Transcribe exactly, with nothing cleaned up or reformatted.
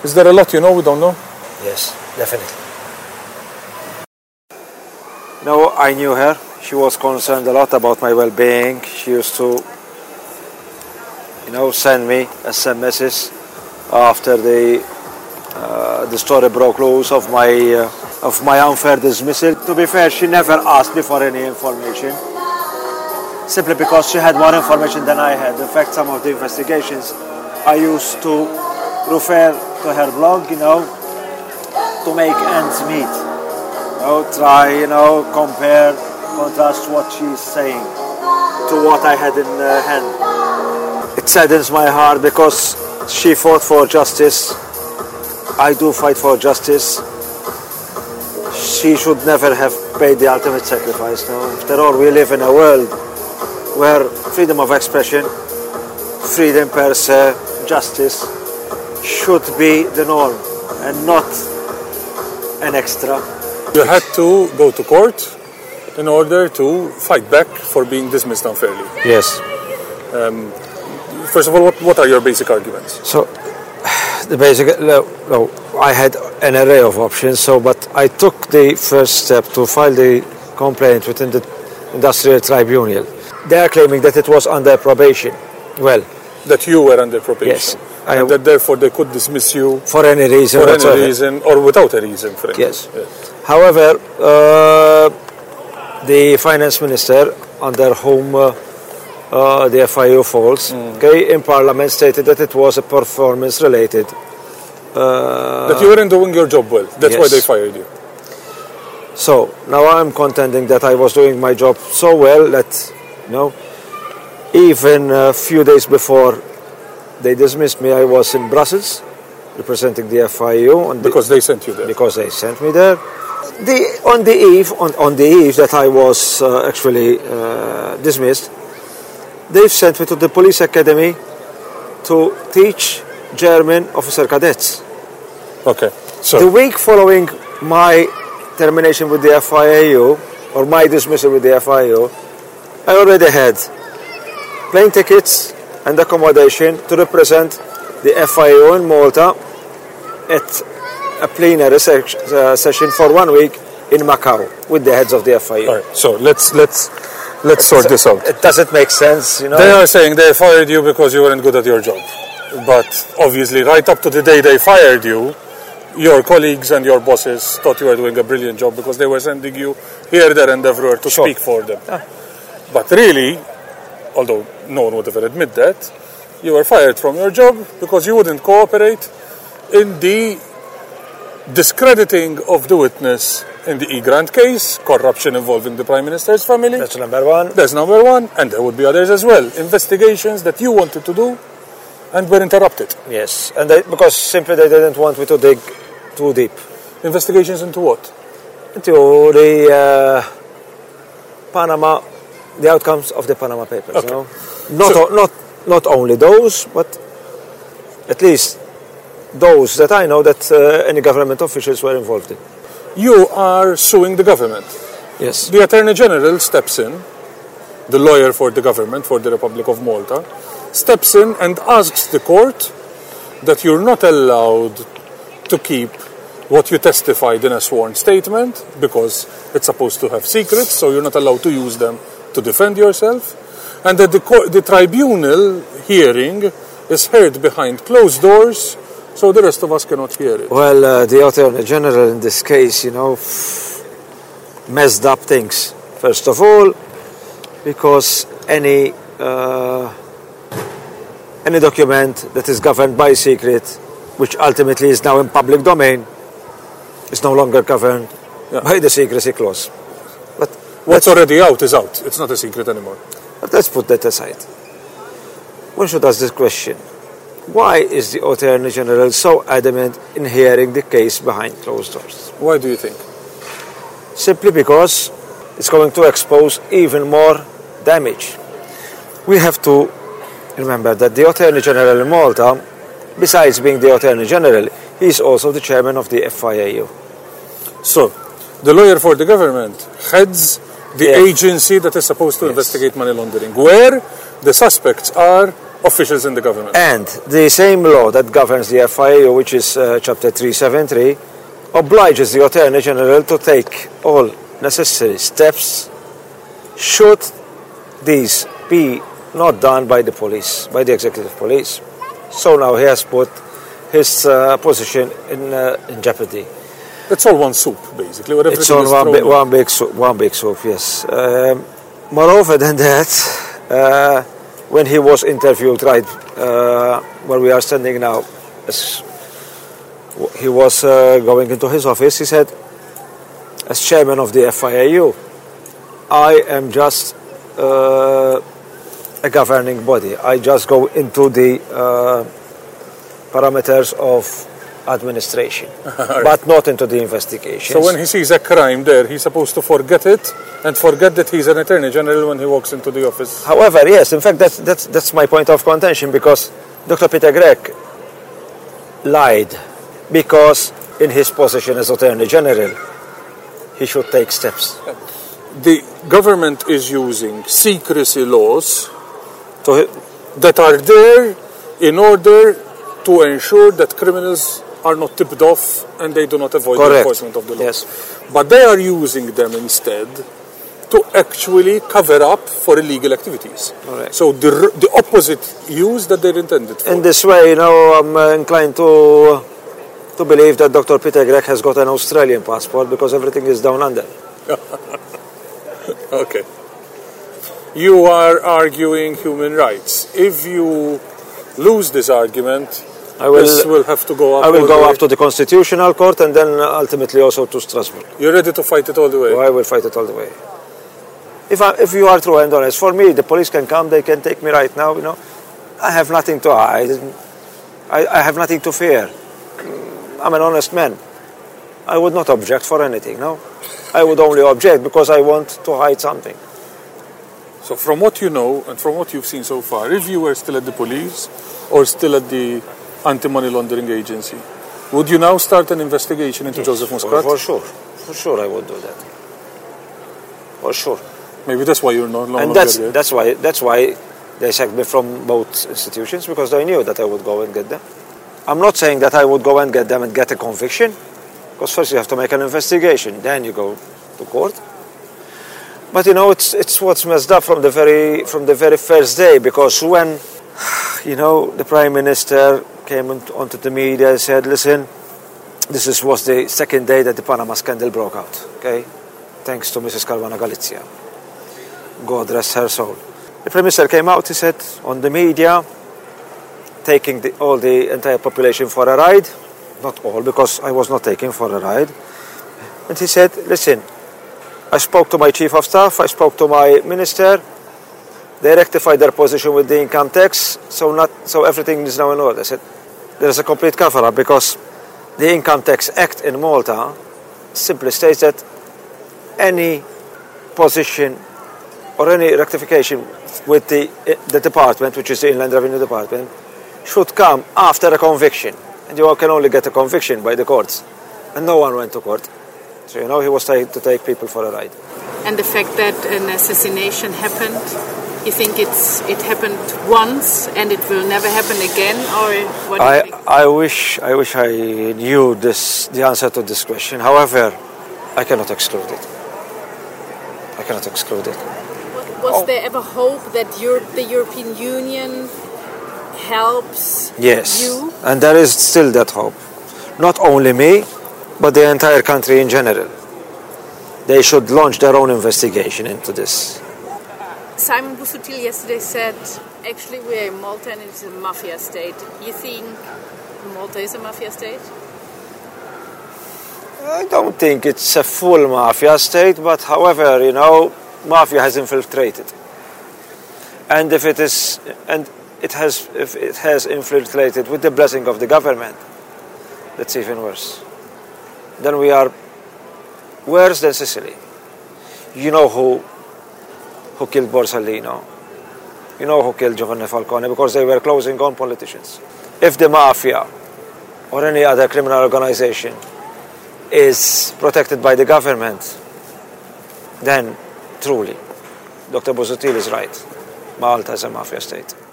Is there a lot you know we don't know? Yes, definitely. No, I knew her. She was concerned a lot about my well-being. She used to, you know, send me S M Ses after the uh, the story broke loose of my uh, of my unfair dismissal. To be fair, she never asked me for any information, simply because she had more information than I had. In fact, some of the investigations I used to refer to her blog, you know, to make ends meet. You know, try, you know, compare, contrast what she's saying to what I had in uh, hand. It saddens my heart because she fought for justice. I do fight for justice. She should never have paid the ultimate sacrifice. No? After all, we live in a world where freedom of expression, freedom per se, justice should be the norm and not an extra. You had to go to court in order to fight back for being dismissed unfairly. Yes. Um, first of all, what, what are your basic arguments? So, the basic, no, no, I had an array of options, so, but I took the first step to file the complaint within the Industrial Tribunal. They are claiming that it was under probation. Well, that you were under probation. Yes. I and that therefore they could dismiss you for any reason. For whatsoever. any reason or without a reason, frankly. Yes. yes. However, uh, the finance minister, under whom uh, uh, the F I U falls, mm. okay, in Parliament stated that it was a performance-related. Uh, that you weren't doing your job well. That's yes. why they fired you. So now I'm contending that I was doing my job so well that, you know, even a few days before they dismissed me, I was in Brussels representing the F I U. And because the, they sent you there. Because they sent me there. The, on the eve, on, on the eve that I was uh, actually uh, dismissed, they've sent me to the police academy to teach German officer cadets. Okay. So the week following my termination with the F I U, or my dismissal with the F I U, I already had plane tickets and accommodation to represent the F I U in Malta at a plenary se- uh, session for one week in Macau with the heads of the F I U. All right, so let's let's let's sort so this out. It doesn't make sense, you know. They are saying they fired you because you weren't good at your job, but obviously, right up to the day they fired you, your colleagues and your bosses thought you were doing a brilliant job because they were sending you here, there, and everywhere to sure. speak for them. Ah. But really, although no one would ever admit that, you were fired from your job because you wouldn't cooperate in the discrediting of the witness in the E-Grant case, corruption involving the Prime Minister's family. That's number one. That's number one, and there would be others as well. Investigations that you wanted to do and were interrupted. Yes, and they, because simply they didn't want me to dig too deep. Investigations into what? Into the uh, Panama, the outcomes of the Panama Papers. Okay. You know? Not, so, o- not, not only those, but at least those that I know that uh, any government officials were involved in. You are suing the government. Yes. The Attorney General steps in, the lawyer for the government, for the Republic of Malta, steps in and asks the court that you're not allowed to keep what you testified in a sworn statement because it's supposed to have secrets, so you're not allowed to use them to defend yourself, and that the, co- the tribunal hearing is heard behind closed doors, so the rest of us cannot hear it. Well, uh, the Attorney General in this case, you know, f- messed up things. First of all, because any uh, any document that is governed by secret, which ultimately is now in public domain, is no longer governed yeah. by the secrecy clause. But what's already out is out. It's not a secret anymore. But let's put that aside. One should ask this question. Why is the Attorney General so adamant in hearing the case behind closed doors? Why do you think? Simply because it's going to expose even more damage. We have to remember that the Attorney General in Malta, besides being the Attorney General, he is also the chairman of the F I A U. So, the lawyer for the government heads the yes. agency that is supposed to yes. investigate money laundering, where the suspects are officials in the government. And the same law that governs the F I A U, which is uh, Chapter three seventy-three, obliges the Attorney General to take all necessary steps should these be not done by the police, by the executive police. So now he has put his uh, position in, uh, in jeopardy. It's all one soup, basically. Whatever it's all one, bi- one big soup, one big soup, yes. Um, moreover than that, uh, when he was interviewed, right, uh, where we are standing now, as he was uh, going into his office, he said, as chairman of the F I A U, I am just uh, a governing body. I just go into the uh, parameters of administration, right, but not into the investigation. So when he sees a crime there, he's supposed to forget it and forget that he's an Attorney General when he walks into the office. However, yes, in fact, that's, that's, that's my point of contention, because Doctor Peter Gregg lied, because in his position as Attorney General, he should take steps. The government is using secrecy laws to, that are there in order to ensure that criminals are not tipped off and they do not avoid correct. the enforcement of the law. Yes. But they are using them instead to actually cover up for illegal activities. Correct. So the, the opposite use that they're intended for. In this way, you know, I'm uh, inclined to to believe that Doctor Peter Gregg has got an Australian passport, because everything is down under. Okay. You are arguing human rights. If you lose this argument, I will, this will have to go up. I will go up way. to the Constitutional Court and then ultimately also to Strasbourg. You're ready to fight it all the way? So I will fight it all the way. If I, if you are true and honest, for me, the police can come, they can take me right now, you know. I have nothing to hide. I, I have nothing to fear. I'm an honest man. I would not object for anything, no? I would only object because I want to hide something. So from what you know and from what you've seen so far, if you were still at the police or still at the anti-money laundering agency, would you now start an investigation into yes, Joseph Muscat? For, for sure. For sure I would do that. For sure. Maybe that's why you're not no and longer that's, there. that's why that's why they sacked me from both institutions, because they knew that I would go and get them. I'm not saying that I would go and get them and get a conviction, because first you have to make an investigation, then you go to court. But you know, it's it's what's messed up from the very from the very first day, because when you know the Prime Minister came onto the media and said, "Listen, this is, was the second day that the Panama scandal broke out. Okay, thanks to Missus Caruana Galizia. God rest her soul." The Prime Minister came out. He said on the media, taking the, all the entire population for a ride, not all, because I was not taken for a ride, and he said, "Listen, I spoke to my chief of staff, I spoke to my minister, they rectified their position with the income tax, so not so everything is now in order." I said, there is a complete cover-up, because the Income Tax Act in Malta simply states that any position or any rectification with the, the department, which is the Inland Revenue Department, should come after a conviction. And you can only get a conviction by the courts. And no one went to court. So, you know, he was trying to take people for a ride. And the fact that an assassination happened, you think it's it happened once and it will never happen again, or what do you I, think? I wish I wish I knew this the answer to this question. However, I cannot exclude it. I cannot exclude it. Was oh. there ever hope that Europe, the European Union helps yes. you? And there is still that hope. Not only me, but the entire country in general. They should launch their own investigation into this. Simon Busuttil yesterday said, actually we're in Malta and it's a mafia state. You think Malta is a mafia state? I don't think it's a full mafia state, but however, you know, mafia has infiltrated. And if it is, and it has, if it has infiltrated with the blessing of the government, that's even worse. Then we are worse than Sicily. You know who who killed Borsellino. You know who killed Giovanni Falcone, because they were closing on politicians. If the mafia or any other criminal organization is protected by the government, then truly, Doctor Busuttil is right. Malta is a mafia state.